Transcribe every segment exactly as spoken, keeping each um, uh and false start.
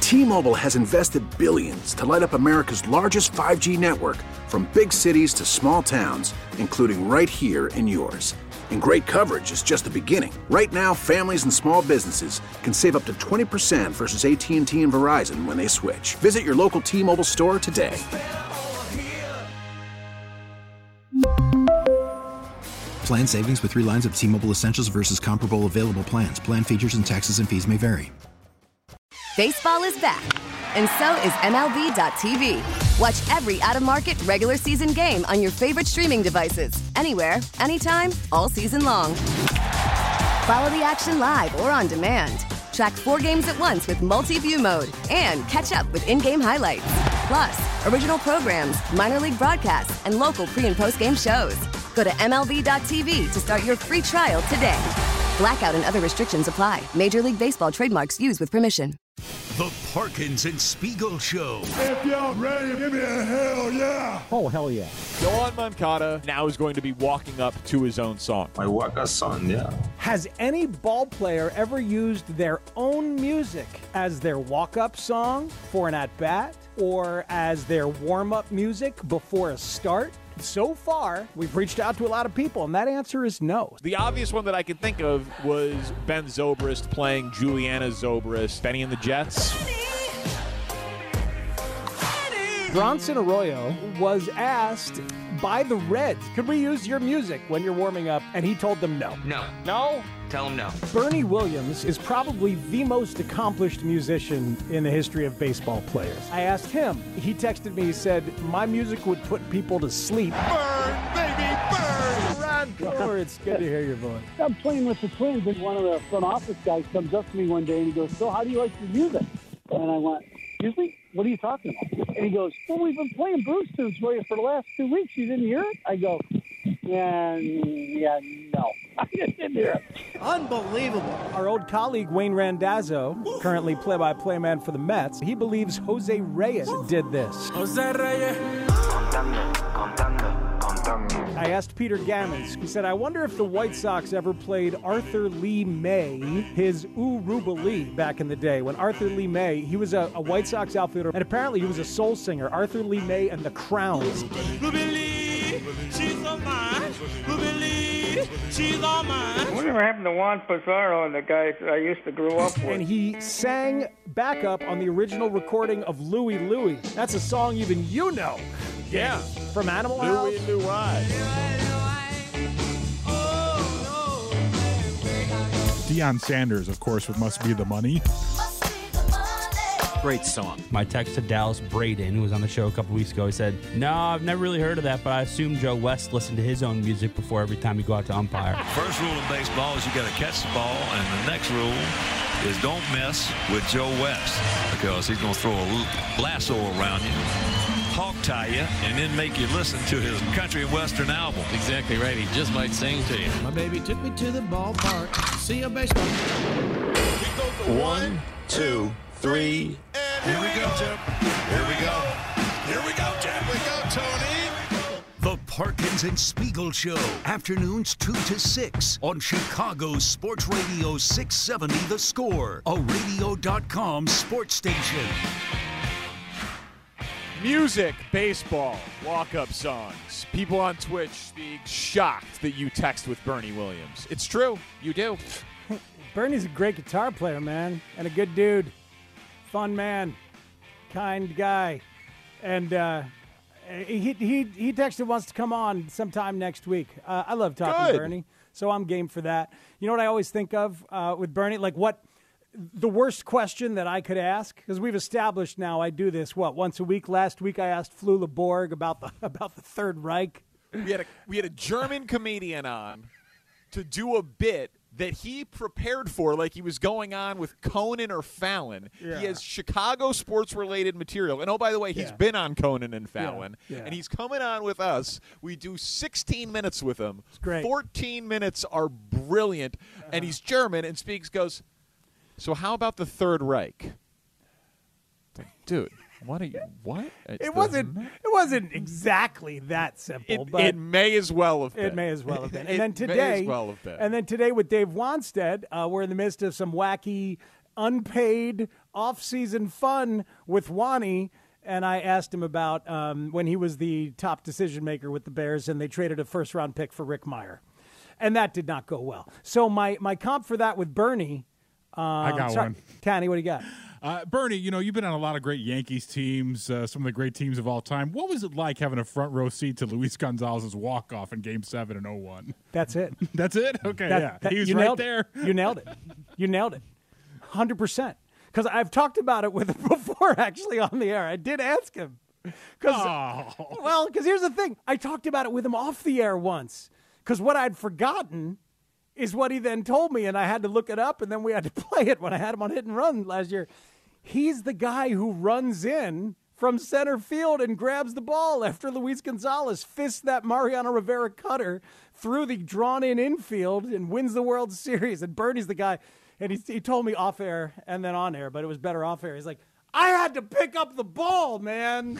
T-Mobile has invested billions to light up America's largest five G network, from big cities to small towns, including right here in yours. And great coverage is just the beginning. Right now, families and small businesses can save up to twenty percent versus A T and T and Verizon when they switch. Visit your local T-Mobile store today. Plan savings with three lines of T-Mobile Essentials versus comparable available plans. Plan features and taxes and fees may vary. Baseball is back, and so is M L B dot T V. Watch every out-of-market regular season game on your favorite streaming devices, anywhere, anytime, all season long. Follow the action live or on demand. Track four games at once with multi-view mode and catch up with in-game highlights. Plus, original programs, minor league broadcasts, and local pre- and post-game shows. Go to M L B dot T V to start your free trial today. Blackout and other restrictions apply. Major League Baseball trademarks used with permission. The Parkins and Spiegel Show. If y'all ready, give me a hell yeah. Oh, hell yeah. Yohan Moncada now is going to be walking up to his own song. My Waka song, yeah. Has any ball player ever used their own music as their walk-up song for an at-bat or as their warm-up music before a start? So far, we've reached out to a lot of people, and that answer is no. The obvious one that I could think of was Ben Zobrist playing Juliana Zobrist, Benny and the Jets. Bronson Arroyo was asked by the Reds, could we use your music when you're warming up? And he told them no. No. No? Tell him no. Bernie Williams is probably the most accomplished musician in the history of baseball players. I asked him. He texted me, he said, my music would put people to sleep. Burn, baby, burn! Ron Cooler, it's good to hear your voice. I'm playing with the Twins, and one of the front office guys comes up to me one day, and he goes, so how do you like your music? And I went, excuse me? What are you talking about? And he goes, well, we've been playing Bruce tunes for you for the last two weeks. You didn't hear it? I go, yeah, yeah, no. I didn't hear it. Unbelievable. Our old colleague Wayne Randazzo, currently play-by-play man for the Mets, he believes Jose Reyes did this. Jose Reyes. I asked Peter Gammons. He said, I wonder if the White Sox ever played Arthur Lee May, his Ooh Ruba Lee back in the day. When Arthur Lee May, he was a, a White Sox outfielder, and apparently he was a soul singer. Arthur Lee May and the Crowns. Ruby Lee, she's all mine. Ruby Lee, she's all mine. Whatever happened to Juan Pizarro and the guys I used to grow up with? And he sang backup on the original recording of Louie Louie. That's a song even you know. Yeah. From Animal House. Louie Louie. Deion Sanders, of course, with Must Be the Money. Great song. My text to Dallas Braden, who was on the show a couple weeks ago, he said, no, I've never really heard of that, but I assume Joe West listened to his own music before every time you go out to umpire. First rule in baseball is you got to catch the ball, and the next rule is don't mess with Joe West, because he's going to throw a lasso around you, hawk tie you, and then make you listen to his country and western album. Exactly right. He just might sing to you. My baby took me to the ballpark to see a baseball. One, two, three. And here we go, Jim. Here we go. Here we go, Jim. Here we go, Tony. The Parkins and Spiegel Show, afternoons two to six on Chicago's Sports Radio six seventy The Score, a radio dot com sports station. Music, baseball, walk-up songs. People on Twitch being shocked that you text with Bernie Williams. It's true. You do. Bernie's a great guitar player, man, and a good dude. Fun man. Kind guy. And uh, he, he, he texted wants to come on sometime next week. Uh, I love talking Good. to Bernie, so I'm game for that. You know what I always think of uh, with Bernie? Like what the worst question that I could ask, because we've established now I do this, what, once a week? Last week I asked Flula Borg about the about the Third Reich. We had a, we had a German comedian on to do a bit that he prepared for like he was going on with Conan or Fallon. Yeah. He has Chicago sports-related material. And, oh, by the way, he's Yeah. been on Conan and Fallon. Yeah. Yeah. And he's coming on with us. We do sixteen minutes with him. It's great. fourteen minutes are brilliant. Uh-huh. And he's German, and speaks, goes, so how about the Third Reich? It's like, dude, what are you, what? It's It wasn't It wasn't exactly that simple, It, but it may as well have been. It may as well have been. And It then may today, as well have been. and then today with Dave Wanstead, uh, we're in the midst of some wacky, unpaid, off-season fun with Wani, and I asked him about um, when he was the top decision maker with the Bears, and they traded a first-round pick for Rick Meyer, and that did not go well. So my my comp for that with Bernie. Um, I got sorry, one. Tanny, what do you got? Uh, Bernie, you know, you've been on a lot of great Yankees teams, uh, some of the great teams of all time. What was it like having a front row seat to Luis Gonzalez's walk-off in Game seven in oh one? That's it. That's it? Okay, That- yeah. that- he was you right nailed there. It. You nailed it. You nailed it. one hundred percent. Because I've talked about it with him before, actually, on the air. I did ask him. Cause, Oh. Well, because here's the thing. I talked about it with him off the air once. Because what I'd forgotten is what he then told me, and I had to look it up, and then we had to play it when I had him on Hit and Run last year. He's the guy who runs in from center field and grabs the ball after Luis Gonzalez fists that Mariano Rivera cutter through the drawn-in infield and wins the World Series. And Bernie's the guy, and he, he told me off air and then on air, but it was better off air. He's like, I had to pick up the ball, man.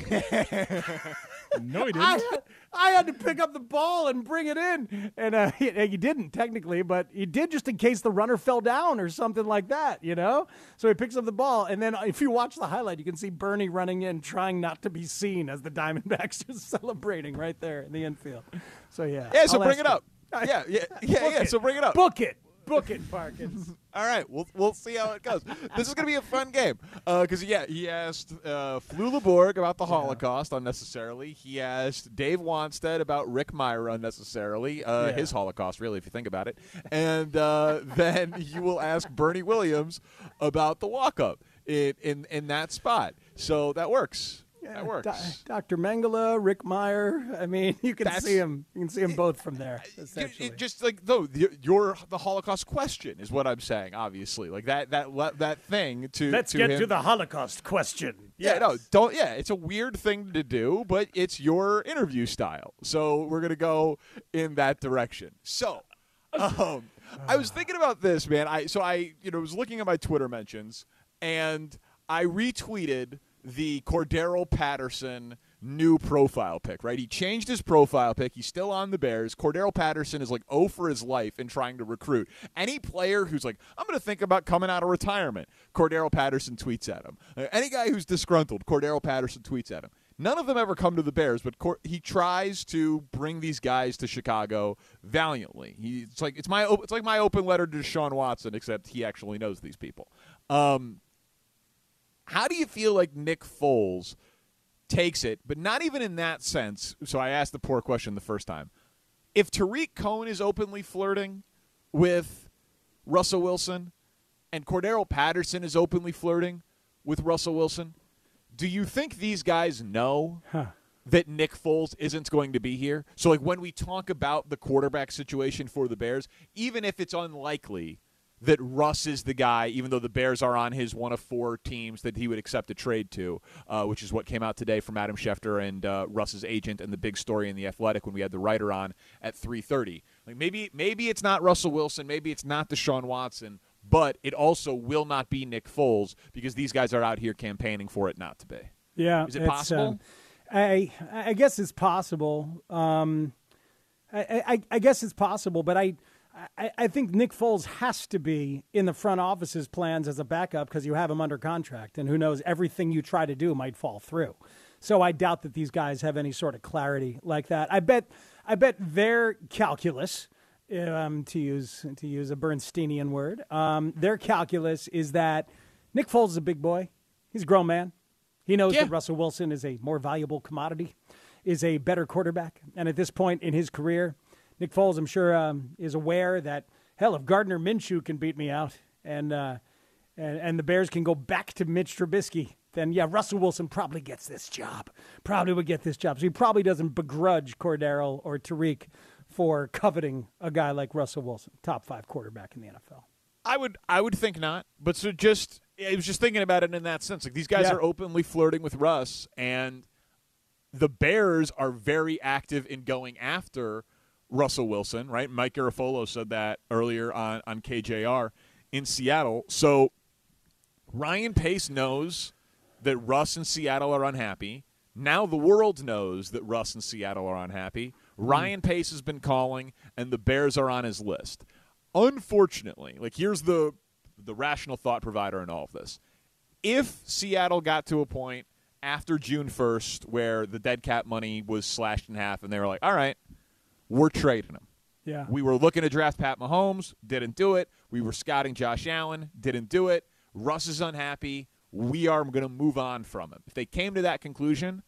No, he didn't. I, I had to pick up the ball and bring it in. And uh, he, he didn't, technically, but he did just in case the runner fell down or something like that, you know? So he picks up the ball. And then if you watch the highlight, you can see Bernie running in, trying not to be seen as the Diamondbacks are celebrating right there in the infield. So, yeah. Yeah, so I'll bring ask it up. him. Yeah, yeah, yeah, Book yeah. it. So bring it up. Book it. Book it, Parkins. All right, we'll we'll see how it goes. This is going to be a fun game because, uh, yeah, he asked uh, Flew LeBorg about the Holocaust unnecessarily. He asked Dave Wanstead about Rick Meyer unnecessarily, uh, Yeah. his Holocaust, really, if you think about it. And uh, then you will ask Bernie Williams about the walk-up in, in, in that spot. So that works. That works. Do- Doctor Mengele, Rick Meyer. I mean, you can That's- see him. You can see them both from there. It- Essentially, it just like though the, your the Holocaust question is what I'm saying. Obviously, like that that le- that thing to let's to get him. to the Holocaust question. Yeah, Yes. no, don't. Yeah, it's a weird thing to do, but it's your interview style. So we're gonna go in that direction. So, um, I was thinking about this, man. I so I you know was looking at my Twitter mentions, and I retweeted the Cordero Patterson new profile pic, right? He changed his profile pic. He's still on the Bears. Cordero Patterson is like oh for his life in trying to recruit. Any player who's like, I'm going to think about coming out of retirement, Cordero Patterson tweets at him. Uh, any guy who's disgruntled, Cordero Patterson tweets at him. None of them ever come to the Bears, but Cor- he tries to bring these guys to Chicago valiantly. He, it's like it's my op- it's like my open letter to Deshaun Watson, except he actually knows these people. Um, How do you feel like Nick Foles takes it, but not even in that sense? So I asked the poor question the first time. If Tariq Cohen is openly flirting with Russell Wilson and Cordero Patterson is openly flirting with Russell Wilson, do you think these guys know Huh. that Nick Foles isn't going to be here? So like when we talk about the quarterback situation for the Bears, even if it's unlikely that Russ is the guy, even though the Bears are on his one of four teams that he would accept a trade to, uh, which is what came out today from Adam Schefter and uh, Russ's agent and the big story in The Athletic when we had the writer on at three thirty. Like maybe maybe it's not Russell Wilson, maybe it's not Deshaun Watson, but it also will not be Nick Foles because these guys are out here campaigning for it not to be. Yeah, Is it it's, possible? um, I I guess it's possible. Um, I, I I guess it's possible, but I. I, I think Nick Foles has to be in the front office's plans as a backup because you have him under contract, and who knows, everything you try to do might fall through. So I doubt that these guys have any sort of clarity like that. I bet, I bet their calculus, um, to use to use a Bernsteinian word, um, their calculus is that Nick Foles is a big boy. He's a grown man. He knows Yeah. that Russell Wilson is a more valuable commodity, is a better quarterback, and at this point in his career, Nick Foles, I'm sure, um, is aware that, hell, if Gardner Minshew can beat me out and, uh, and and the Bears can go back to Mitch Trubisky, then, yeah, Russell Wilson probably gets this job. Probably would get this job. So he probably doesn't begrudge Cordero or Tariq for coveting a guy like Russell Wilson, top five quarterback in the N F L. I would I would think not. But so just I was just thinking about it in that sense. Like these guys Yeah. are openly flirting with Russ, and the Bears are very active in going after Russell Wilson, right? Mike Garafolo said that earlier on, on K J R in Seattle. So Ryan Pace knows that Russ and Seattle are unhappy. Now the world knows that Russ and Seattle are unhappy. Ryan Pace has been calling, and the Bears are on his list. Unfortunately, like here's the the rational thought provider in all of this. if Seattle got to a point after June first where the dead cap money was slashed in half and they were like, all right, we're trading him. Yeah. We were looking to draft Pat Mahomes, didn't do it. We were scouting Josh Allen, didn't do it. Russ is unhappy. We are going to move on from him. If they came to that conclusion,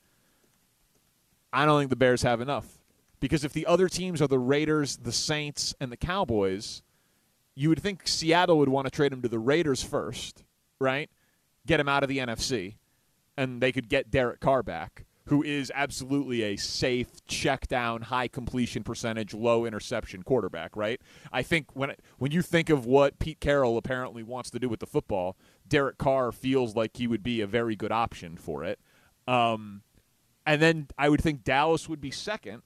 I don't think the Bears have enough. Because if the other teams are the Raiders, the Saints, and the Cowboys, you would think Seattle would want to trade him to the Raiders first, right? Get him out of the N F C, and they could get Derek Carr back, who is absolutely a safe, check-down, high completion percentage, low interception quarterback, right? I think when when you think of what Pete Carroll apparently wants to do with the football, Derek Carr feels like he would be a very good option for it. Um, and then I would think Dallas would be second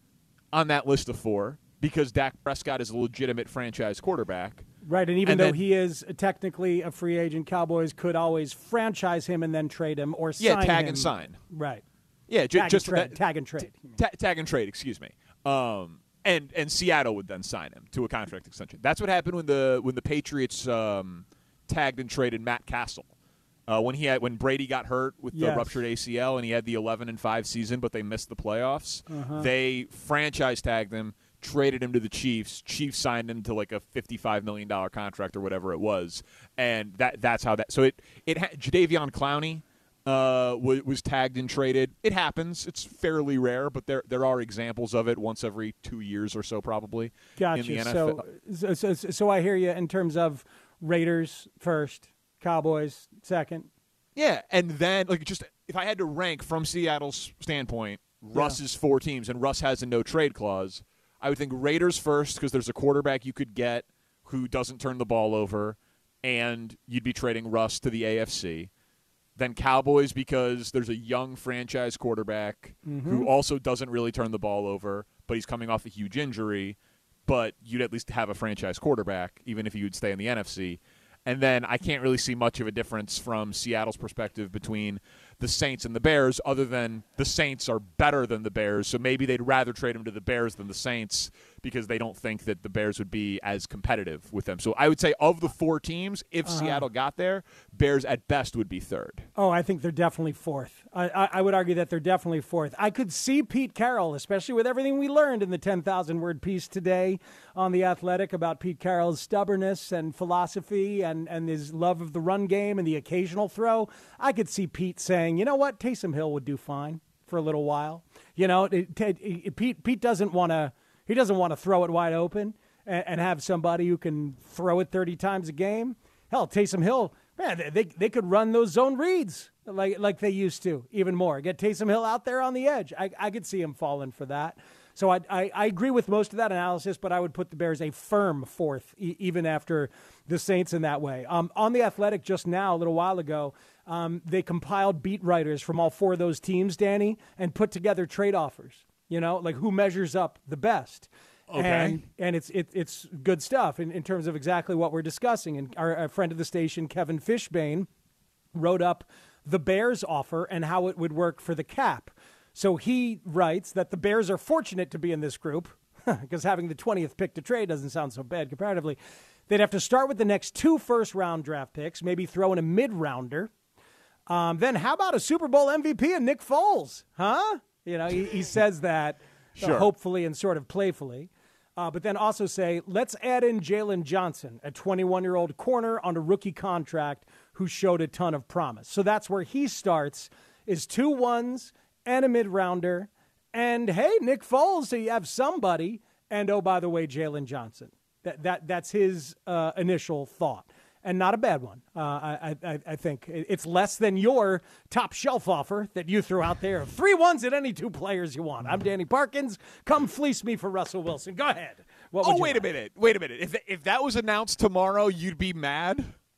on that list of four because Dak Prescott is a legitimate franchise quarterback. Right, and even and though then, he is technically a free agent, Cowboys could always franchise him and then trade him or sign him. Yeah, tag him. and sign. Right. Yeah, j- tag just and trade, that, tag and trade. Ta- tag and trade, excuse me. Um, and and Seattle would then sign him to a contract extension. That's what happened when the when the Patriots um, tagged and traded Matt Castle. Uh, when he had when Brady got hurt with the Yes. ruptured A C L and he had the eleven and five season, but they missed the playoffs. Uh-huh. They franchise tagged him, traded him to the Chiefs. Chiefs signed him to like a fifty-five million dollars contract or whatever it was, and that that's how that. So it it ha- Jadeveon Clowney uh, was, was tagged and traded. It happens. It's fairly rare, but there there are examples of it once every two years or so, probably. Gotcha. In the N F L. So, so, so, so I hear you in terms of Raiders first, Cowboys second. Yeah, and then like just if I had to rank from Seattle's standpoint, Russ's four teams, and Russ has a no trade clause. I would think Raiders first because there's a quarterback you could get who doesn't turn the ball over, and you'd be trading Russ to the A F C. Then Cowboys because there's a young franchise quarterback Mm-hmm. who also doesn't really turn the ball over, but he's coming off a huge injury, but you'd at least have a franchise quarterback, even if he would stay in the N F C. And then I can't really see much of a difference from Seattle's perspective between the Saints and the Bears, other than the Saints are better than the Bears, so maybe they'd rather trade him to the Bears than the Saints because they don't think that the Bears would be as competitive with them. So I would say of the four teams, if Uh-huh. Seattle got there, Bears at best would be third. Oh, I think they're definitely fourth. I, I, I would argue that they're definitely fourth. I could see Pete Carroll, especially with everything we learned in the ten thousand word piece today on The Athletic about Pete Carroll's stubbornness and philosophy and, and his love of the run game and the occasional throw. I could see Pete saying, you know what, Taysom Hill would do fine for a little while. You know, it, it, it, Pete Pete doesn't want to he doesn't want to throw it wide open and, and have somebody who can throw it thirty times a game. Hell, Taysom Hill, man, they they could run those zone reads like like they used to even more. Get Taysom Hill out there on the edge. I, I could see him falling for that. So I, I I agree with most of that analysis, but I would put the Bears a firm fourth, e- even after the Saints in that way. Um, on The Athletic just now, a little while ago, um, they compiled beat writers from all four of those teams, Danny, and put together trade offers. You know, like who measures up the best. Okay. And, and it's it, it's good stuff in, in terms of exactly what we're discussing. And our, our friend of the station, Kevin Fishbane, wrote up the Bears offer and how it would work for the cap. So he writes that the Bears are fortunate to be in this group because having the twentieth pick to trade doesn't sound so bad comparatively. They'd have to start with the next two first-round draft picks, maybe throw in a mid-rounder. Um, then how about a Super Bowl M V P and Nick Foles? Huh? You know, he, he says that uh, Sure. hopefully and sort of playfully. Uh, but then also say, let's add in Jalen Johnson, a twenty-one-year-old corner on a rookie contract who showed a ton of promise. So that's where he starts, is two ones and a mid-rounder. And, hey, Nick Foles, so you have somebody. And, oh, by the way, Jalen Johnson. That that That's his uh, initial thought. And not a bad one. Uh, I, I I think it's less than your top shelf offer that you threw out there of three ones at any two players you want. I'm Danny Parkins. Come fleece me for Russell Wilson. Go ahead. What would Oh, you wait like? a minute. Wait a minute. If if that was announced tomorrow, you'd be mad?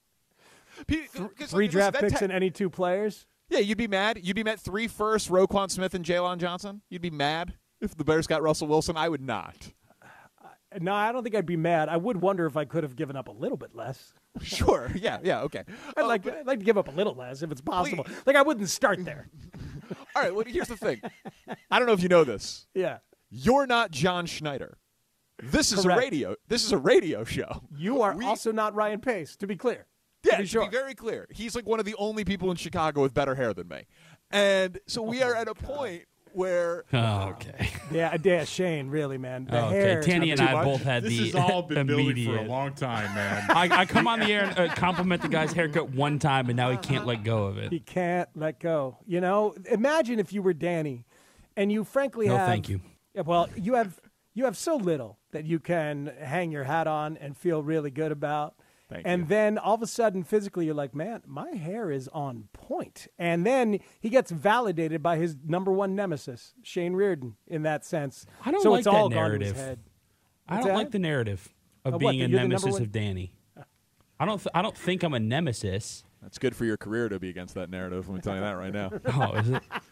P- 'cause, Three like, draft that picks te- and any two players? Yeah, you'd be mad. You'd be mad. Three first, Roquan Smith and Jalen Johnson. You'd be mad if the Bears got Russell Wilson. I would not. No, I don't think I'd be mad. I would wonder if I could have given up a little bit less. Sure. Yeah. Yeah. Okay. I'd like I'd like to give up a little less if it's possible. Like I wouldn't start there. All right. Well, here's the thing. I don't know if you know this. Yeah. You're not John Schneider. This is Correct. a radio. This is a radio show. You are also not Ryan Pace, to be clear. Yeah, be to sure. be very clear, he's like one of the only people in Chicago with better hair than me. And so we Oh are at a point where Oh, okay. Yeah, yeah, Shane, really, man. The okay, hair. Tanny and too I much. both had This the has all been building immediate. for a long time, man. I, I come on the air and uh, compliment the guy's haircut one time, and now he can't let go of it. He can't let go. You know, imagine if you were Danny, and you frankly No, have. thank you. Yeah, well, you have you have so little that you can hang your hat on and feel really good about. Thank and you. then all of a sudden, physically, you're like, man, my hair is on point. And then he gets validated by his number one nemesis, Shane Reardon, in that sense. I don't so like it's that all gone to his narrative. head. I What's don't that? like the narrative of Uh, what, being that a you're the number nemesis one- of Danny. I don't. Th- I don't think I'm a nemesis. that's good for your career to be against that narrative. Let me tell you that right now. Oh, is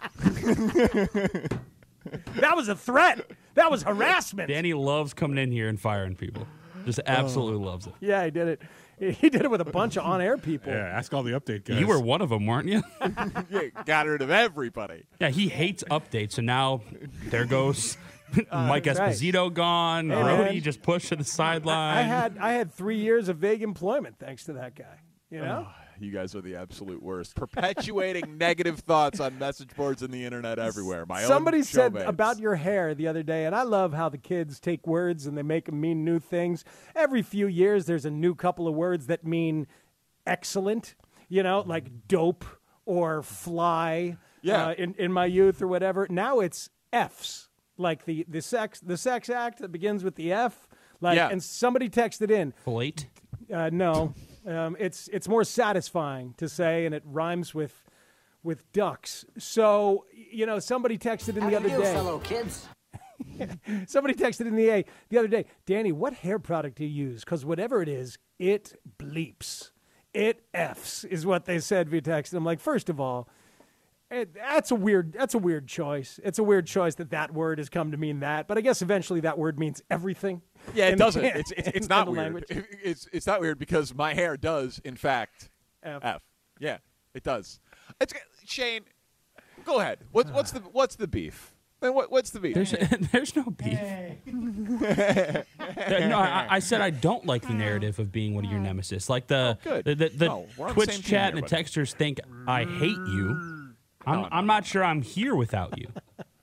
it? That was a threat. That was harassment. Danny loves coming in here and firing people. Just absolutely loves it. Yeah, he did it. He did it with a bunch of on-air people. Yeah, ask all the update guys. You were one of them, weren't you? Yeah, got rid of everybody. Yeah, he hates updates, so now there goes Mike that's right. Esposito gone. Hey, Brody man. just pushed to the sideline. I had I had three years of vague employment thanks to that guy. You know. You guys are the absolute worst. Perpetuating negative thoughts on message boards and the internet everywhere. My Somebody own said showmates. about your hair the other day, and I love how the kids take words and they make them mean new things. Every few years, there's a new couple of words that mean excellent, you know, like dope or fly Yeah. uh, in, in my youth or whatever. Now it's F's, like the, the, sex, the sex act that begins with the F. Like, Yeah. And somebody texted in. Flate? Uh, no, um, it's it's more satisfying to say, and it rhymes with with ducks. So you know, somebody texted in the other day. fellow kids? Somebody texted in the a the other day. Danny, what hair product do you use? Because whatever it is, it bleeps. It f's is what they said via text. And I'm like, first of all, it, that's a weird that's a weird choice. It's a weird choice that that word has come to mean that. But I guess eventually that word means everything. Yeah, it in- doesn't. It's it's, it's in not the weird. language. It- it's it's not weird because my hair does, in fact, F. F. Yeah, it does. It's Shane. Go ahead. What's what's the what's the beef? Then what what's the beef? There's, there's no beef. There- no, I, I said I don't like the narrative of being one of your nemesis. Like the Oh, good. the, the, the No, we're on the Twitch same team chat here, and the buddy. texters think I hate you. I'm, No, no, I'm not sure I'm here without you.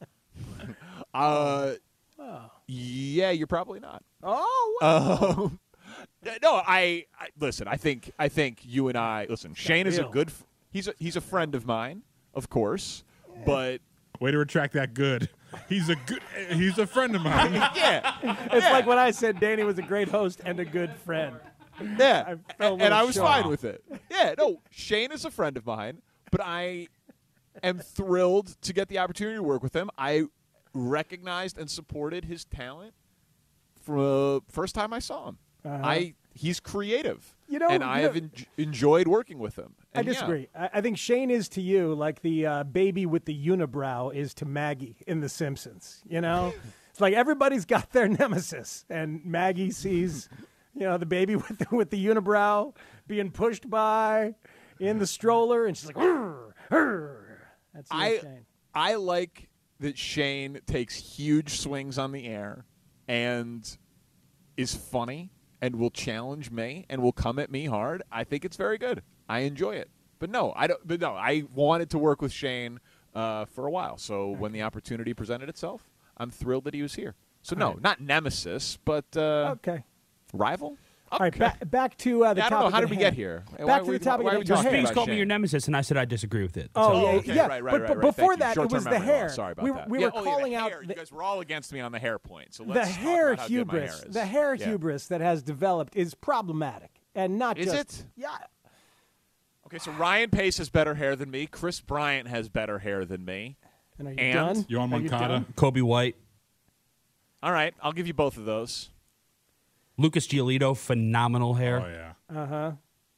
Uh, yeah, you're probably not. Oh, wow. Um, no, I, I listen. I think I think you and I listen. Shane is a real. good. f- He's a, he's a friend of mine, of course, but Way to retract that good. He's a good. He's a friend of mine. yeah, It's like when I said Danny was a great host and a good friend. yeah, I felt a and little I was shocked. fine with it. Yeah, no, Shane is a friend of mine, but I am thrilled to get the opportunity to work with him. I recognized and supported his talent from the first time I saw him. Uh-huh. I he's creative, You know, and you I know- have en- enjoyed working with him. I And yeah. disagree. I, I think Shane is to you like the uh, baby with the unibrow is to Maggie in The Simpsons. You know, it's like everybody's got their nemesis, and Maggie sees, you know, the baby with the, with the unibrow being pushed by in the stroller, and she's like, "Arr, arr." That's you, I Shane. I like that Shane takes huge swings on the air and is funny and will challenge me and will come at me hard. I think it's very good. I enjoy it. But no, I don't. But no, I wanted to work with Shane uh, for a while. So when the opportunity presented itself, I'm thrilled that he was here. So no, right. not nemesis, but uh, Okay. rival. All right, ba- back to uh, the Yeah, I topic. don't know. How at did we hand. get here? Back Why to we- the topic. why at we hand. talking Your hair. Spinks about called me Shane? your nemesis, and I said I disagree with it. Oh, So- yeah, okay, yeah. right, right, but right, but right. before Thank you. that, it Short-term was the memory hair. loss. Sorry about we, that. we Yeah, were oh, yeah, calling the out hair. the, You guys were all against me on the hair point. So the let's hair talk about how good my hair hubris. is. The hair Yeah. hubris that has developed is problematic, and not Is just it? yeah. Okay, so Ryan Pace has better hair than me. Chris Bryant has better hair than me. And are you And? done? Yohan Are you Moncada. done? Kobe White, All right, I'll give you both of those. Lucas Giolito, phenomenal hair. Oh yeah. Uh huh.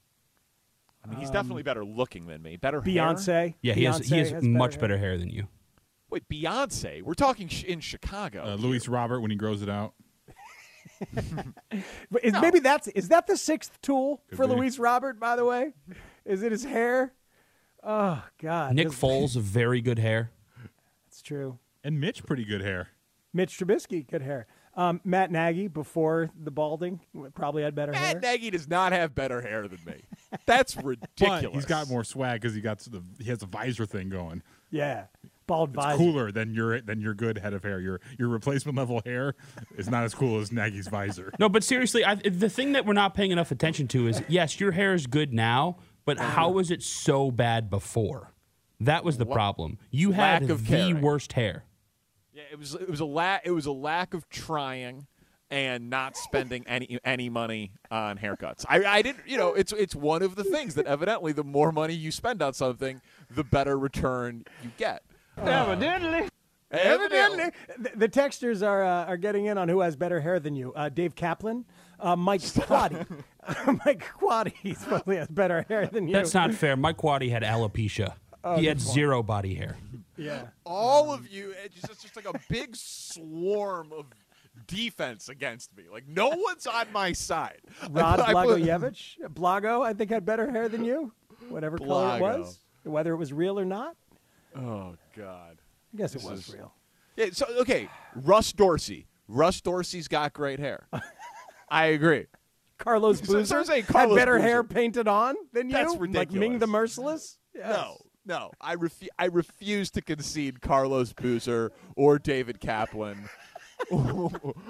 I mean, he's definitely better looking than me. Better hair? Beyonce. Yeah, he has he Beyonce has, has much hair. better hair than you. Wait, Beyonce? We're talking sh- in Chicago. Uh, Luis Robert when he grows it out. But is, No. Maybe that's is that the sixth tool Could for be. Luis Robert? By the way, is it his hair? Oh God, Nick This- Foles, very good hair. That's true. And Mitch, pretty good hair. Mitch Trubisky, good hair. Um, Matt Nagy, before the balding, probably had better Matt hair. Nagy does not have better hair than me. That's ridiculous. But he's got more swag because he got the he has a visor thing going. Yeah, bald It's visor. cooler than your than your good head of hair. Your your replacement level hair is not as cool as Nagy's visor. No, but seriously, I, the thing that we're not paying enough attention to is, yes, your hair is good now, but how was it so bad before? That was the problem. You had Lack of the caring. worst hair. Yeah, it was it was a la- it was a lack of trying and not spending any any money on haircuts. I, I didn't, you know, it's it's one of the things that evidently the more money you spend on something, the better return you get. Evidently. Evidently. The, the texters are uh, are getting in on who has better hair than you. Uh, Dave Kaplan, uh, Mike Quaddy. Mike Quaddy supposedly has better hair than you. That's not fair. Mike Quaddy had alopecia. Oh, he good had point. zero body hair. Yeah. All of you, it's just, it's just like a big swarm of defense against me. Like no one's on my side. Rod I put- Blagojevich, Blago, I think had better hair than you. Whatever color it Blago. was, whether it was real or not. Oh God. I guess it This was is- real. Yeah. So okay, Russ Dorsey. Russ Dorsey's got great hair. I agree. Carlos So- Boozer so saying had Carlos better Boozer. hair painted on than you. That's Like ridiculous. Ming the Merciless. Yes. No, no. I refu- I refuse to concede Carlos Boozer or David Kaplan or,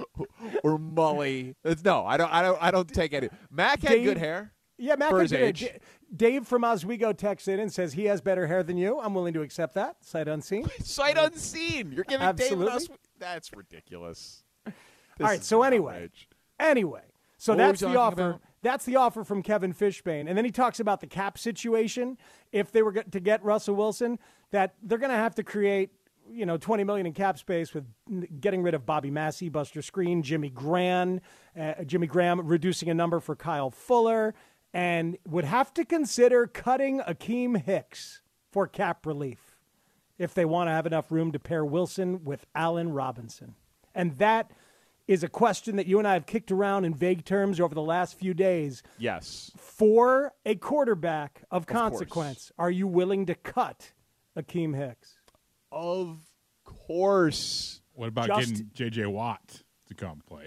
or Mully. It's- No, I don't. I don't. I don't take any. Mac had Dave- good hair. Yeah, Mac for had his good hair. age. D- Dave from Oswego texts in and says he has better hair than you. I'm willing to accept that. Sight unseen. Sight unseen. You're giving Absolutely. David us. That's ridiculous. This All right. is So an anyway, outrage. anyway, so What were we that's the talking offer. about? That's the offer from Kevin Fishbane, and then he talks about the cap situation. If they were go- to get Russell Wilson, that they're going to have to create, you know, twenty million in cap space with n- getting rid of Bobby Massey, Buster Screen, Jimmy Graham, uh, Jimmy Graham, reducing a number for Kyle Fuller, and would have to consider cutting Akeem Hicks for cap relief if they want to have enough room to pair Wilson with Allen Robinson. And that is a question that you and I have kicked around in vague terms over the last few days. Yes. For a quarterback of course. consequence, are you willing to cut Akeem Hicks? Of course. What about Just- getting J J Watt to come play?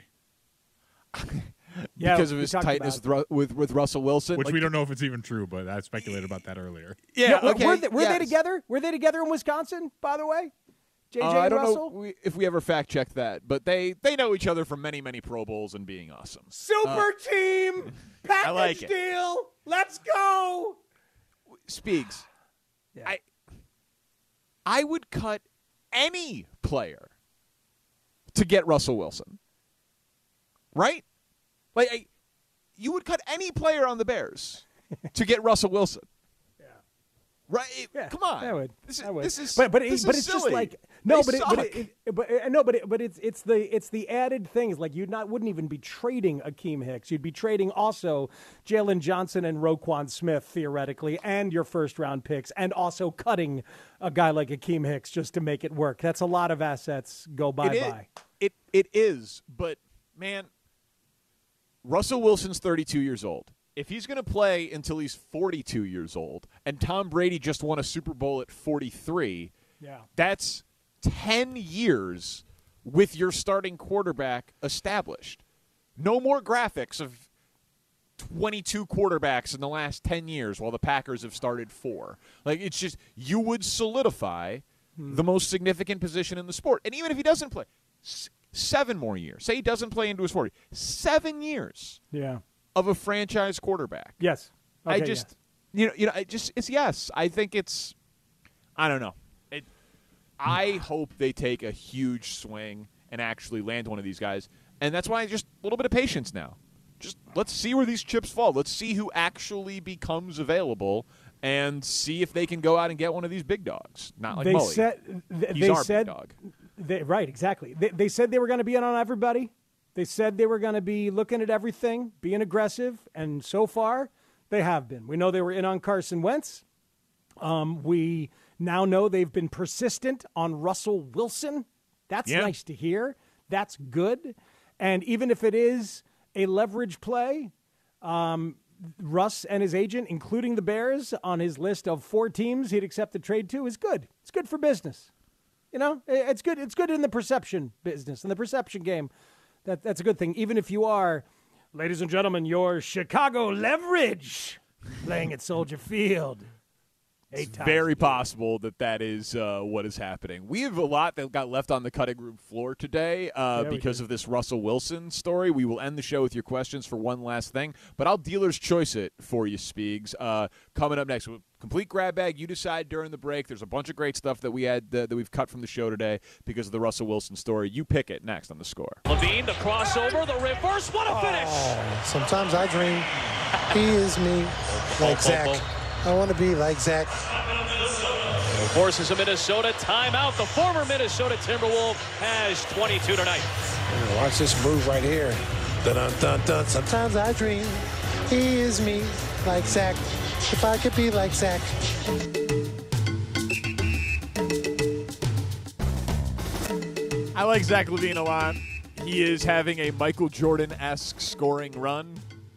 Yeah, because of we his talked tightness about with, Ru- with with Russell Wilson. Which Like, we don't know if it's even true, but I speculated about that earlier. Yeah. were- okay. Were, they, were yes. they together? Were they together in Wisconsin, by the way? J J Uh, I and don't Russell? know we- if we ever fact checked that, but they they know each other from many many Pro Bowls and being awesome. Super Uh, team! Package like it. deal! Let's go! Speaks. I I would cut any player to get Russell Wilson. Right? Like I, you would cut any player on the Bears to get Russell Wilson. Yeah. Right? Yeah, Come on. I would. This is, I would. This is but but, it, this but is it's just silly. like no, They but it, but suck. it, it, but uh, no, but it, but it's it's the it's the added things like you not wouldn't even be trading Akeem Hicks. You'd be trading also Jalen Johnson and Roquan Smith theoretically, and your first round picks, and also cutting a guy like Akeem Hicks just to make it work. That's a lot of assets go bye It is- bye. It it is, but man, Russell Wilson's thirty-two years old. If he's going to play until he's forty-two years old, and Tom Brady just won a Super Bowl at forty-three, Yeah. that's ten years with your starting quarterback established. No more graphics of twenty-two quarterbacks in the last ten years while the Packers have started four. Like, it's just, you would solidify the most significant position in the sport. And even if he doesn't play, s- seven more years. Say he doesn't play into his forty. Seven years Yeah. of a franchise quarterback. Yes. I Okay, just, you know, you know, I just, it's yes. I think it's, I don't know. It, I hope they take a huge swing and actually land one of these guys. And that's why just a little bit of patience now. Just let's see where these chips fall. Let's see who actually becomes available and see if they can go out and get one of these big dogs. Not like they Mully. said th- He's they our said big dog. They, right, exactly. They, they said they were going to be in on everybody. They said they were going to be looking at everything, being aggressive, and so far they have been. We know they were in on Carson Wentz. Um, we now know they've been persistent on Russell Wilson. That's Yeah. nice to hear. That's good. And even if it is a leverage play, um, Russ and his agent, including the Bears, on his list of four teams he'd accept the trade to, is good. It's good for business. You know, it's good. It's good in the perception business, in the perception game. That, that's a good thing. Even if you are, ladies and gentlemen, your Chicago Leverage playing at Soldier Field. Eight It's times very possible that that is uh, what is happening. We have a lot that got left on the cutting room floor today uh, Yeah, we because do. of this Russell Wilson story. We will end the show with your questions for one last thing, but I'll dealer's choice it for you, Speegs. Uh, coming up next, complete grab bag. You decide during the break. There's a bunch of great stuff that we had uh, that we've cut from the show today because of the Russell Wilson story. You pick it next on The Score. Levine, the crossover, the reverse. What a finish! Oh, sometimes I dream he is me, like Zach. I want to be like Zach. Forces a Minnesota timeout. The former Minnesota Timberwolf has twenty-two tonight. Watch this move right here. Dun dun dun dun. Sometimes I dream he is me, like Zach. If I could be like Zach. I like Zach LaVine a lot. He is having a Michael Jordan-esque scoring run.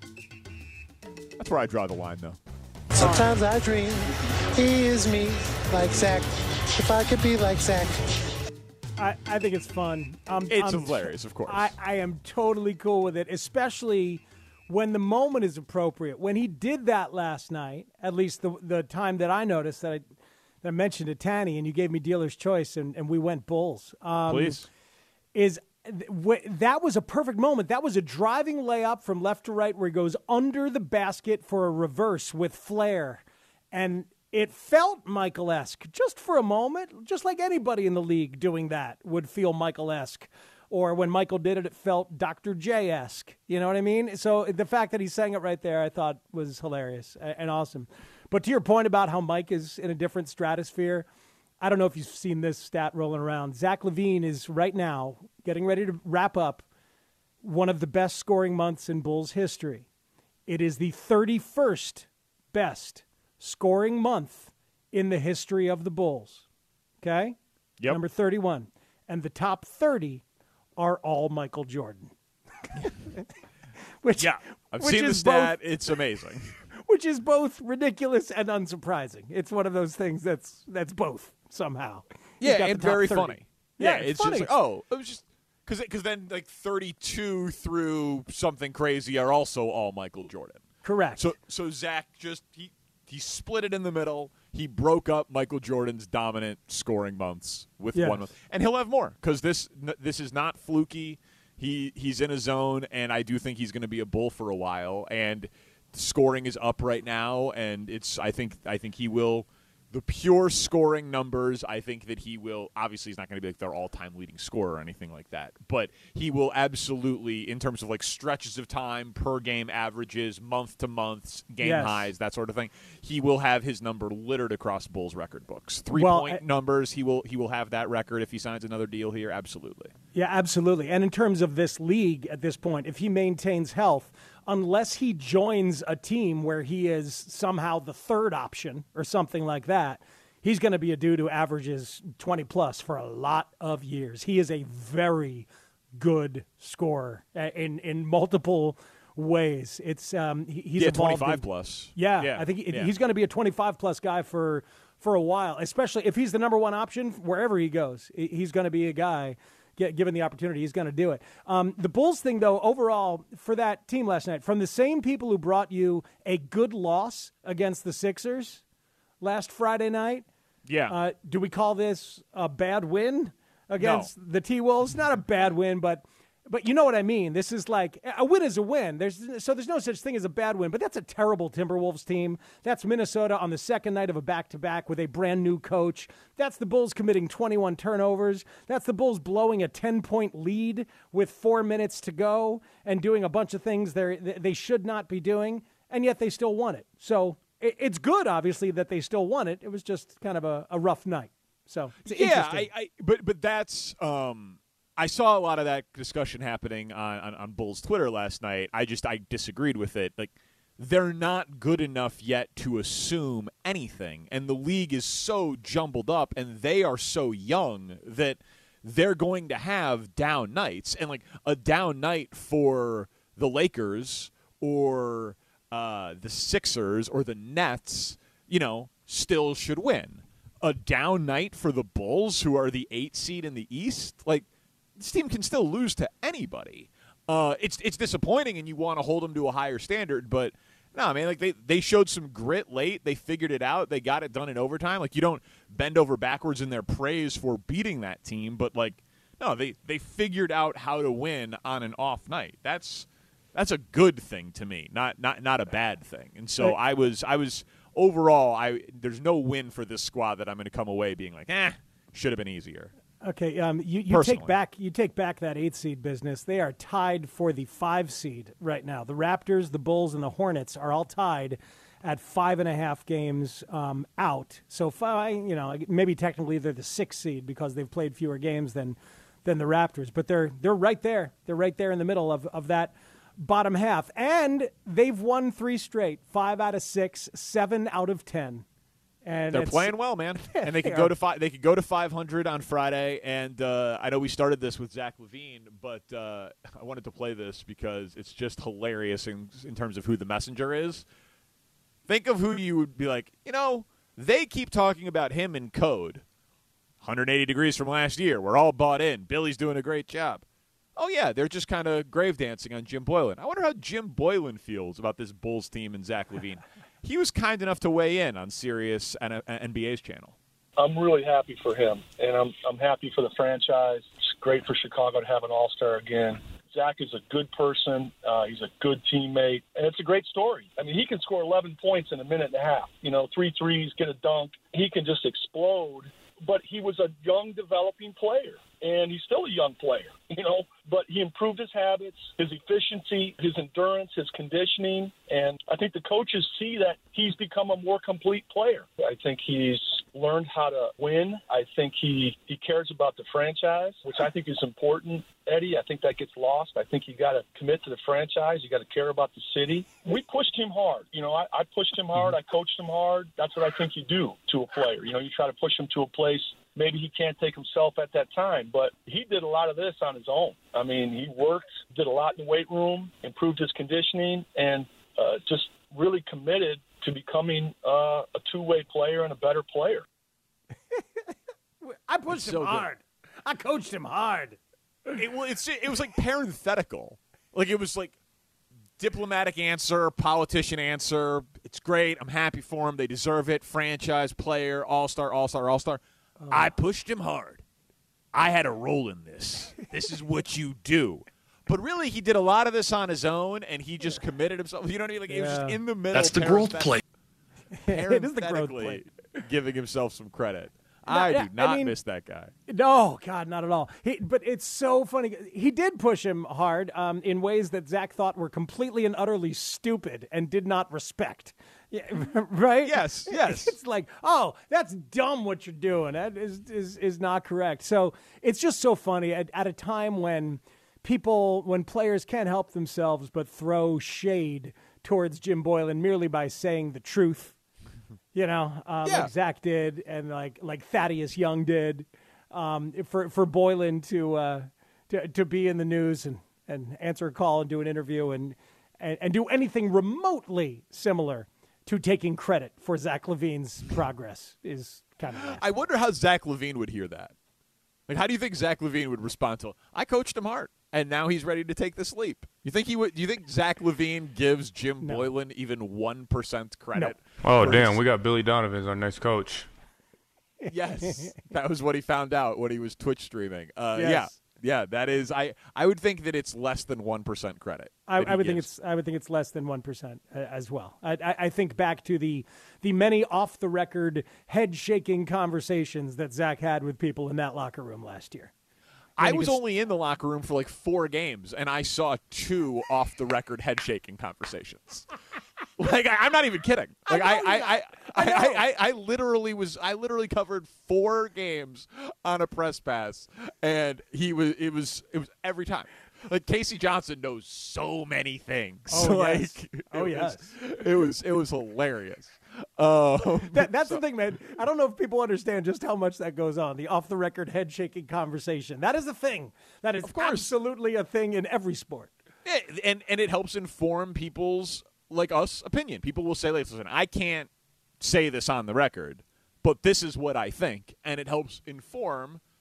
That's where I draw the line, though. Sometimes I dream he is me, like Zach. If I could be like Zach. I, I think it's fun. Um, It's I'm- hilarious, of course. I, I am totally cool with it, especially when the moment is appropriate. When he did that last night, at least the the time that I noticed that I, that I mentioned to Tanny, and you gave me dealer's choice, and, and we went Bulls. Um, Please. Is w- that was a perfect moment. That was a driving layup from left to right where he goes under the basket for a reverse with flair. And it felt Michael-esque just for a moment, just like anybody in the league doing that would feel Michael-esque. Or when Michael did it, it felt Doctor J-esque. You know what I mean? So the fact that he sang it right there, I thought was hilarious and awesome. But to your point about how Mike is in a different stratosphere, I don't know if you've seen this stat rolling around. Zach LaVine is right now getting ready to wrap up one of the best scoring months in Bulls history. It is the thirty-first best scoring month in the history of the Bulls. Okay? Yep. Number thirty-one. And the top thirty are all Michael Jordan. which, Yeah, I've which seen the is stat. both- It's amazing. which is both ridiculous and unsurprising. It's one of those things that's that's both somehow. He's Yeah, got the and top very thirty. funny. Yeah, Yeah, it's it's, funny. just like, oh, it was just because because then like thirty-two through something crazy are also all Michael Jordan. Correct. So so Zach just he he split it in the middle. He broke up Michael Jordan's dominant scoring months with Yes. one month, and he'll have more because this this is not fluky. He he's in a zone, and I do think he's going to be a Bull for a while. And scoring is up right now, and it's I think I think he will. The pure scoring numbers, I think that he will. Obviously, he's not going to be like their all-time leading scorer or anything like that. But he will absolutely, in terms of like stretches of time, per game averages, month to months, game Yes. highs, that sort of thing. He will have his number littered across Bulls record books. Three Well, point I- numbers, he will he will have that record if he signs another deal here. Absolutely. Yeah, absolutely. And in terms of this league at this point, if he maintains health, unless he joins a team where he is somehow the third option or something like that, he's going to be a dude who averages twenty plus for a lot of years. He is a very good scorer uh, in in multiple ways. It's um, he- he's Yeah, evolved twenty-five in- plus. Yeah, Yeah, I think he- yeah. he's going to be a twenty-five plus guy for for a while, especially if he's the number one option wherever he goes. He- He's going to be a guy. Get, given the opportunity, he's going to do it. Um, the Bulls thing, though, overall, for that team last night, from the same people who brought you a good loss against the Sixers last Friday night, Yeah. uh, do we call this a bad win against the T-Wolves? Not a bad win, but but you know what I mean. This is like a win is a win. There's so there's no such thing as a bad win, but that's a terrible Timberwolves team. That's Minnesota on the second night of a back-to-back with a brand new coach. That's the Bulls committing twenty-one turnovers. That's the Bulls blowing a ten-point lead with four minutes to go and doing a bunch of things they they should not be doing, and yet they still won it. So it, it's good, obviously, that they still won it. It was just kind of a, a rough night. So it's yeah, interesting. I, I but but that's um I saw a lot of that discussion happening on, on, on Bulls Twitter last night. I just I disagreed with it. Like they're not good enough yet to assume anything, and the league is so jumbled up, and they are so young that they're going to have down nights, and like a down night for the Lakers or uh, the Sixers or the Nets, you know, still should win. A down night for the Bulls, who are the eight seed in the East, like this team can still lose to anybody. Uh, it's it's disappointing, and you want to hold them to a higher standard, but no, man, like they, they showed some grit late. They figured it out. They got it done in overtime. Like, you don't bend over backwards in their praise for beating that team, but like, no, they, they figured out how to win on an off night. That's that's a good thing to me, not not not a bad thing. And so I was I was overall, I there's no win for this squad that I'm going to come away being like, eh, should have been easier. Okay, um, you, you take back you take back that eight seed business. They are tied for the five seed right now. The Raptors, the Bulls, and the Hornets are all tied at five and a half games um, out. So, five, you know, maybe technically they're the sixth seed because they've played fewer games than than the Raptors. But they're they're right there. They're right there in the middle of of that bottom half, and they've won three straight, five out of six, seven out of ten. And they're playing well, man, and they could go to five. They could go to five hundred on Friday. And uh, I know we started this with Zach LaVine, but uh, I wanted to play this because it's just hilarious in in terms of who the messenger is. Think of who you would be like. You know, they keep talking about him in code. one hundred eighty degrees from last year. We're all bought in. Billy's doing a great job. Oh yeah, they're just kind of grave dancing on Jim Boylan. I wonder how Jim Boylan feels about this Bulls team and Zach LaVine. He was kind enough to weigh in on Sirius and N B A's channel. I'm really happy for him, and I'm I'm happy for the franchise. It's great for Chicago to have an all-star again. Zach is a good person. Uh, he's a good teammate, and it's a great story. I mean, he can score eleven points in a minute and a half. You know, three threes, get a dunk. He can just explode. But he was a young, developing player, and he's still a young player, you know. But he improved his habits, his efficiency, his endurance, his conditioning, and I think the coaches see that he's become a more complete player. I think he's learned how to win. I think he, he cares about the franchise, which I think is important, Eddie. I think that gets lost. I think you got to commit to the franchise. You got to care about the city. We pushed him hard. You know, I, I pushed him hard. I coached him hard. That's what I think you do to a player. You know, you try to push him to a place maybe he can't take himself at that time, but he did a lot of this on his own. I mean, he worked, did a lot in the weight room, improved his conditioning, and uh, just really committed to becoming uh, a two-way player and a better player. I pushed him so hard. I coached him hard. It, well, it's, it was like parenthetical. Like, it was like diplomatic answer, politician answer. It's great. I'm happy for him. They deserve it. Franchise player, all-star, all-star, all-star. Oh. I pushed him hard. I had a role in this. This is what you do. But really, he did a lot of this on his own, and he just committed himself. You know what I mean? Like, yeah. He was just in the middle. That's the growth plate. It is the growth plate. Giving himself some credit. No, I do not I mean, miss that guy. No, God, not at all. He, but it's so funny. He did push him hard um, in ways that Zach thought were completely and utterly stupid and did not respect. Yeah, right? Yes, yes. It's like, oh, that's dumb what you're doing. That is is, is not correct. So it's just so funny at, at a time when people, when players can't help themselves but throw shade towards Jim Boylan merely by saying the truth. You know, um, yeah. like Zach did, and like like Thaddeus Young did, um, for for Boylan to uh, to to be in the news and, and answer a call and do an interview and, and and do anything remotely similar to taking credit for Zach LaVine's progress is kind of nasty. I wonder how Zach LaVine would hear that. Like, how do you think Zach LaVine would respond to? I coached him hard, and now he's ready to take the leap. You think he would? Do you think Zach LaVine gives Jim no. Boylan even one percent credit? No. Oh damn, we got Billy Donovan as our next coach. Yes, that was what he found out when he was Twitch streaming. Uh, yes. Yeah, yeah, that is. I I would think that it's less than one percent credit. I, I would gives. think it's. I would think it's less than one percent uh, as well. I, I, I think back to the the many off the record head shaking conversations that Zach had with people in that locker room last year. I was only in the locker room for like four games, and I saw two off-the-record head-shaking conversations. Like, I, I'm not even kidding. Like, I, I, I, I, I, I, I literally was. I literally covered four games on a press pass, and he was. It was. It was every time. Like, Casey Johnson knows so many things. Oh like, yes. Oh it yes. Was, it was. It was hilarious. Um, that, that's so. the thing, man. I don't know if people understand just how much that goes on. The off-the-record head-shaking conversation. That is a thing. That is absolutely a thing in every sport. Yeah, and and it helps inform people's, like us, opinion. People will say, listen, I can't say this on the record, but this is what I think. And it helps inform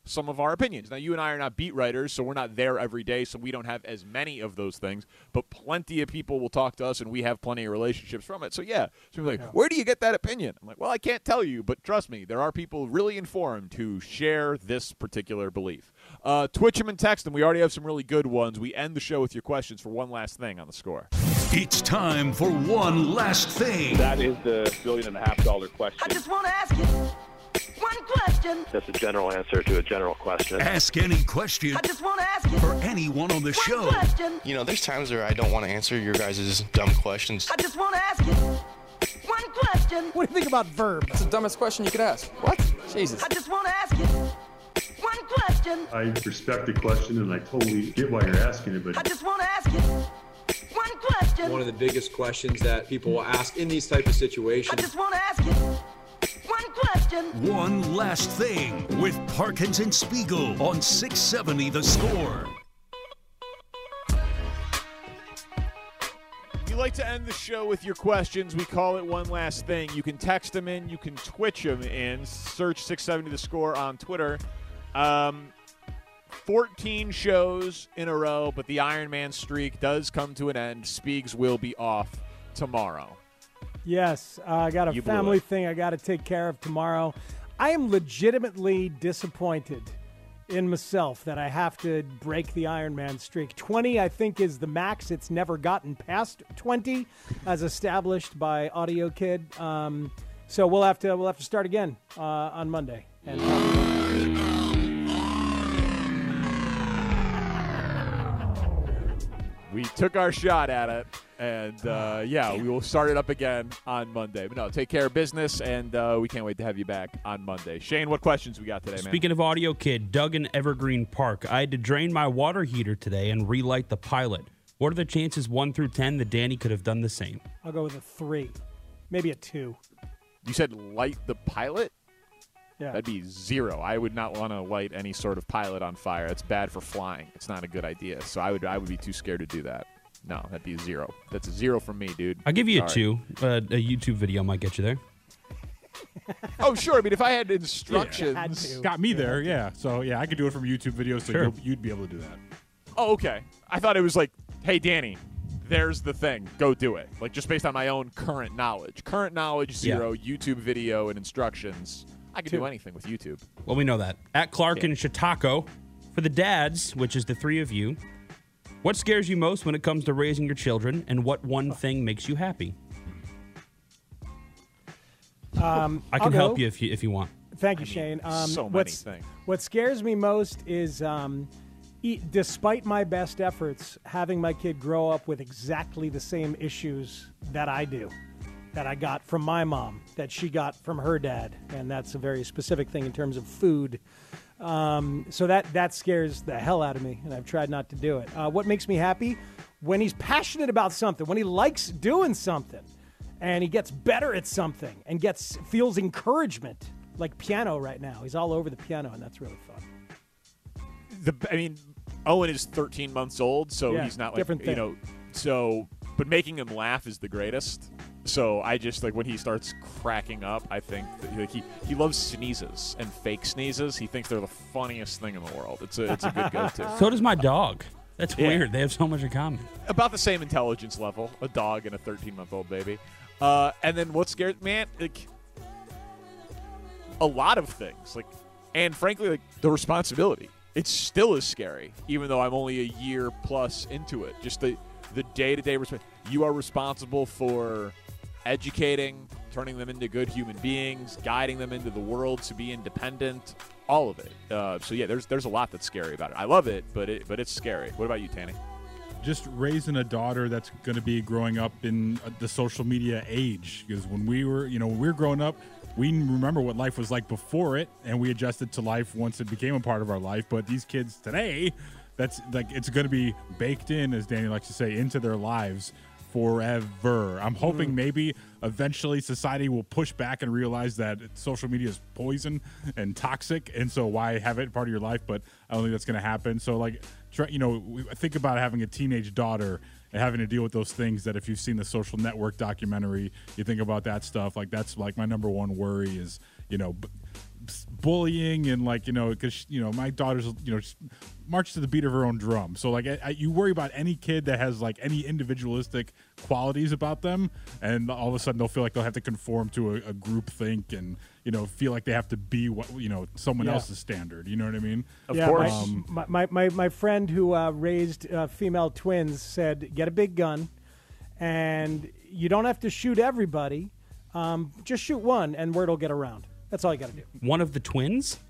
some of our opinions. Now, you and I are not beat writers, so we're not there every day, so we don't have as many of those things. But plenty of people will talk to us, and we have plenty of relationships from it. So, yeah. So, we're like, yeah. Where do you get that opinion? I'm like, well, I can't tell you, but trust me, there are people really informed who share this particular belief. Uh, Twitch them and text them. We already have some really good ones. We end the show with your questions for one last thing on the score. It's time for one last thing. That is the billion and a half dollar question. I just want to ask you one question. That's a general answer to a general question. Ask any question. I just want to ask you for anyone on the one show. Question. You know, there's times where I don't want to answer your guys' dumb questions. I just want to ask you one question. What do you think about verbs? It's the dumbest question you could ask. What? Jesus. I just want to ask you one question. I respect the question, and I totally get why you're asking it, but I just want to ask you one question. One of the biggest questions that people will ask in these type of situations. I just want to ask you one question. One last thing with Parkins and Spiegel on six seventy The Score. If you like to end the show with your questions, we call it One Last Thing. You can text them in. You can Twitch them in. Search six seventy The Score on Twitter. Um, fourteen shows in a row, but the Iron Man streak does come to an end. Spiegs will be off tomorrow. Yes, uh, I got a You blew family it. thing I got to take care of tomorrow. I am legitimately disappointed in myself that I have to break the Iron Man streak. twenty, I think, is the max. It's never gotten past twenty, as established by Audio Kid. Um, so we'll have to we'll have to start again uh, on Monday. And we took our shot at it, and uh, yeah, we will start it up again on Monday. But no, take care of business, and uh, we can't wait to have you back on Monday. Shane, what questions we got today, man? Speaking of Audio Kid, Doug in Evergreen Park. I had to drain my water heater today and relight the pilot. What are the chances, one through ten, that Danny could have done the same? I'll go with a three, maybe a two. You said light the pilot? Yeah. That'd be zero. I would not want to light any sort of pilot on fire. It's bad for flying. It's not a good idea. So I would I would be too scared to do that. No, that'd be a zero. That's a zero from me, dude. I'll give you Sorry. a two. Uh, a YouTube video might get you there. Oh, sure. I mean, if I had instructions. Yeah. Got me there, yeah. So, yeah, I could do it from a YouTube video, so Sure. you'll, you'd be able to do that. Oh, okay. I thought it was like, hey, Danny, there's the thing. Go do it. Like, just based on my own current knowledge. Current knowledge, zero. Yeah. YouTube video and instructions. I can Two. do anything with YouTube. Well, we know that. At Clark and Chautauqua, for the dads, which is the three of you, what scares you most when it comes to raising your children, and what one thing makes you happy? Um, I can I'll help go. you if you if you want. Thank you, Shane. Um, so many what's, things. What scares me most is, um, e- despite my best efforts, having my kid grow up with exactly the same issues that I do, that I got from my mom, that she got from her dad, and that's a very specific thing in terms of food. Um, so that that scares the hell out of me, and I've tried not to do it. Uh, what makes me happy? When he's passionate about something, when he likes doing something, and he gets better at something, and gets feels encouragement, like piano right now. He's all over the piano, and that's really fun. The I mean, Owen is thirteen months old, so Yeah, he's not like, different you thing. know, so, but making him laugh is the greatest. So I just, like, when he starts cracking up, I think that he, like, he, he loves sneezes and fake sneezes. He thinks they're the funniest thing in the world. It's a, it's a good go-to. So does my dog. That's Yeah. weird. They have so much in common. About the same intelligence level, a dog and a thirteen-month-old baby. Uh, and then what scares, man, like, a lot of things. Like, and frankly, like, the responsibility. It still is scary, even though I'm only a year plus into it. Just the, the day-to-day responsibility. You are responsible for educating, turning them into good human beings, guiding them into the world to be independent, all of it. Uh, so, yeah, there's there's a lot that's scary about it. I love it, but it but it's scary. What about you, Tanny? Just raising a daughter that's going to be growing up in uh, the social media age. Because when we were, you know, when we were growing up, we remember what life was like before it, and we adjusted to life once it became a part of our life. But these kids today, that's like it's going to be baked in, as Danny likes to say, into their lives forever. I'm hoping maybe eventually society will push back and realize that social media is poison and toxic, and so why have it part of your life? But I don't think that's going to happen. So, like, try, you know, we, think about having a teenage daughter and having to deal with those things that if you've seen the Social Network documentary, you think about that stuff. Like, that's like my number one worry is, you know, b- bullying and like you know because you know my daughter's you know marches to the beat of her own drum. So like I, I, you worry about any kid that has like any individualistic qualities about them, and all of a sudden they'll feel like they'll have to conform to a, a group think and you know feel like they have to be what you know someone Yeah. else's standard. You know what I mean? Of yeah, course. My, Um, my, my, my, my friend who uh, raised uh, female twins said, get a big gun, and you don't have to shoot everybody. Um, just shoot one, and word will get around. That's all you got to do. One of the twins?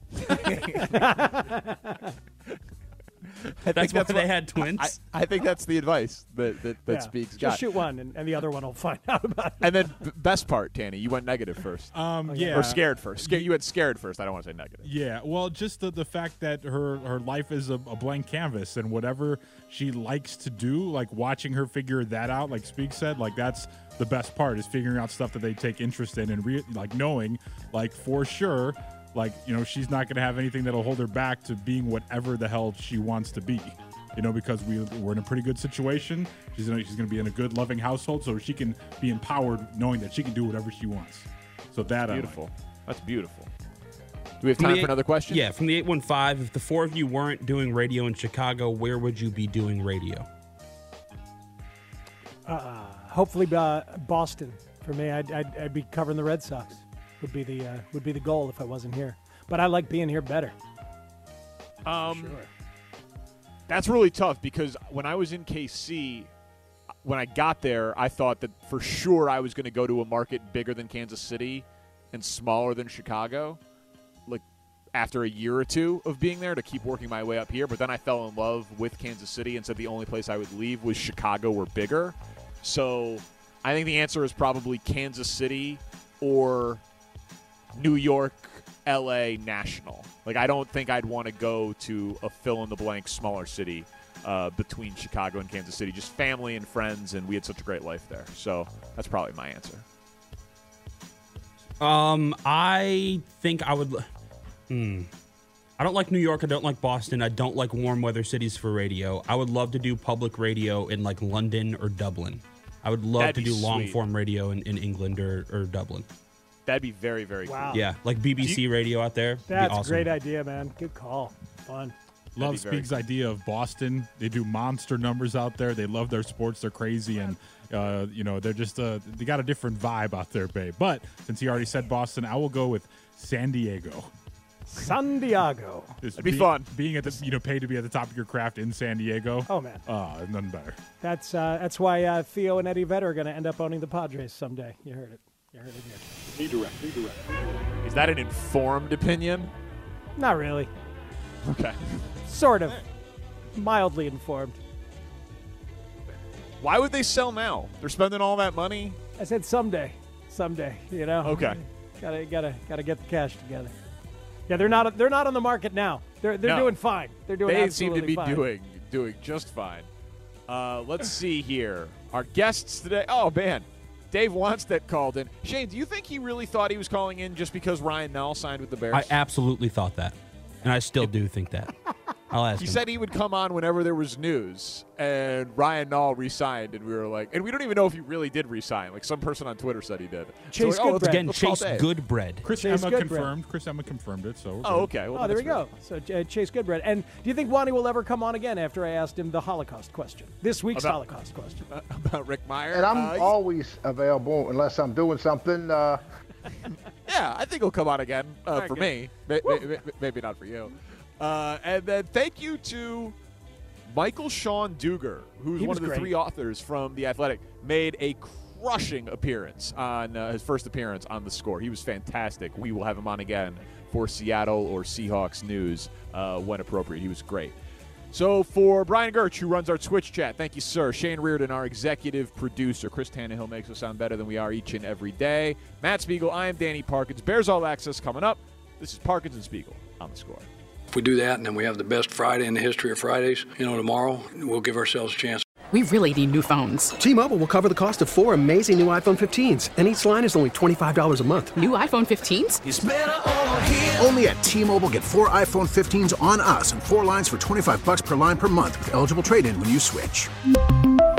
I That's think why they had twins? I, I think that's the advice that that, that Yeah, Speaks just got. shoot one, and, and the other one will find out about it. And then b- best part, Tanny, you went negative first. Um, yeah. Or scared first. Scared, you went scared first. I don't want to say negative. Yeah, well, just the, the fact that her, her life is a, a blank canvas, and whatever she likes to do, like watching her figure that out, like Speak said, like that's the best part is figuring out stuff that they take interest in and re- like knowing, like for sure, like you know she's not going to have anything that'll hold her back to being whatever the hell she wants to be. You know, because we, we're in a pretty good situation. She's gonna, she's going to be in a good, loving household, so she can be empowered knowing that she can do whatever she wants. So that Beautiful. I like. That's beautiful. Do we have From time the for eight- another question? Yeah, from the eight one five, if the four of you weren't doing radio in Chicago, where would you be doing radio? Uh, hopefully, uh, Boston. For me, I'd, I'd, I'd be covering the Red Sox. Would be the uh, would be the goal if I wasn't here. But I like being here better. Um, sure. That's really tough because when I was in K C, when I got there, I thought that for sure I was going to go to a market bigger than Kansas City and smaller than Chicago, like after a year or two of being there to keep working my way up here. But then I fell in love with Kansas City and said the only place I would leave was Chicago or bigger. So I think the answer is probably Kansas City or New York, L A, National. Like, I don't think I'd want to go to a fill-in-the-blank smaller city uh, between Chicago and Kansas City. Just family and friends, and we had such a great life there. So that's probably my answer. Um, I think I would. Hmm. I don't like New York. I don't like Boston. I don't like warm weather cities for radio. I would love to do public radio in like London or Dublin. I would love That'd to be do long sweet. form radio in, in England or, or Dublin. That'd be very, very Wow. cool. Yeah, like B B C radio out there. It'd be That's awesome. a great idea, man. Good call. Fun. Love be very Speak's idea of Boston. They do monster numbers out there. They love their sports. They're crazy, and uh, you know they're just uh, they got a different vibe out there, babe. But since he already said Boston, I will go with San Diego. San Diego. Just That'd be be- fun. Being at the you know paid to be at the top of your craft in San Diego. Oh man, uh, nothing better. That's uh, that's why uh, Theo and Eddie Vedder are going to end up owning the Padres someday. You heard it. You heard it here. Redirect, redirect. Is that an informed opinion? Not really. Okay. Sort of. Mildly informed. Why would they sell now? They're spending all that money? I said someday. Someday. You know. Okay. Gotta gotta gotta get the cash together. Yeah, they're not they're not on the market now. They're they're No. doing fine. They're doing They seem absolutely to be fine. doing doing just fine. Uh, let's see here. Our guests today. Oh man, Dave Wanstead called in. Shane, do you think he really thought he was calling in just because Ryan Nall signed with the Bears? I absolutely thought that, and I still do think that. I'll ask He him. said he would come on whenever there was news, and Ryan Nall re-signed, and we were like, and we don't even know if he really did re-sign. Like some person on Twitter said he did. Chase so, like, oh, let's- Goodbread. Again, let's call Chase Dave. Goodbread. Chris Chase Emma Goodbread. confirmed. Chris Emma confirmed it. So we're Oh, good. okay. Well, Oh, there we that's go. So uh, Chase Goodbread. And do you think Wani will ever come on again after I asked him the Holocaust question? This week's About- Holocaust question. good. About Rick Meyer. And I'm Uh, always available unless I'm doing something. Uh, Yeah, I think he'll come on again uh, All right, for good. me. May- may- may- Maybe not for you. Uh, and then thank you to Michael Sean Duger, who's He one was of the great. three authors from The Athletic, made a crushing appearance on uh, his first appearance on The Score. He was fantastic. We will have him on again for Seattle or Seahawks news uh, when appropriate. He was great. So for Brian Gertz, who runs our Twitch chat, thank you, sir. Shane Reardon, our executive producer. Chris Tannehill makes us sound better than we are each and every day. Matt Spiegel, I am Danny Parkins. Bears All Access coming up. This is Parkins and Spiegel on The Score. If we do that and then we have the best Friday in the history of Fridays, you know, tomorrow we'll give ourselves a chance. We really need new phones. T-Mobile will cover the cost of four amazing new iPhone fifteens, and each line is only twenty-five dollars a month. New iPhone fifteens? It's better over here. Only at T-Mobile, get four iPhone fifteens on us and four lines for twenty-five bucks per line per month with eligible trade-in when you switch.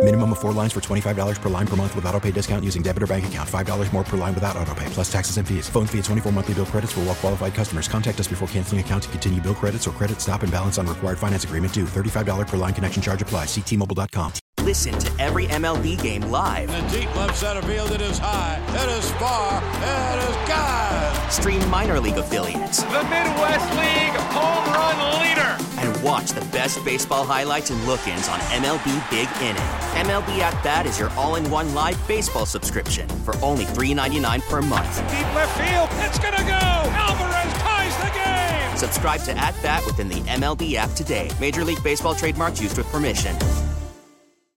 Minimum of four lines for twenty-five dollars per line per month with autopay discount using debit or bank account. five dollars more per line without autopay, plus taxes and fees. Phone fee at twenty-four monthly bill credits for well-qualified customers. Contact us before canceling account to continue bill credits or credit stop and balance on required finance agreement due. thirty-five dollars per line connection charge applies. See T Mobile dot com. Listen to every M L B game live. In the deep left center field, it is high, it is far, it is gone. Stream minor league affiliates. The Midwest League home run leader. And watch the best baseball highlights and look-ins on M L B Big Inning. M L B At Bat is your all-in-one live baseball subscription for only three dollars and ninety-nine cents per month. Deep left field, it's gonna go. Alvarez ties the game. Subscribe to At Bat within the M L B app today. Major League Baseball trademarks used with permission.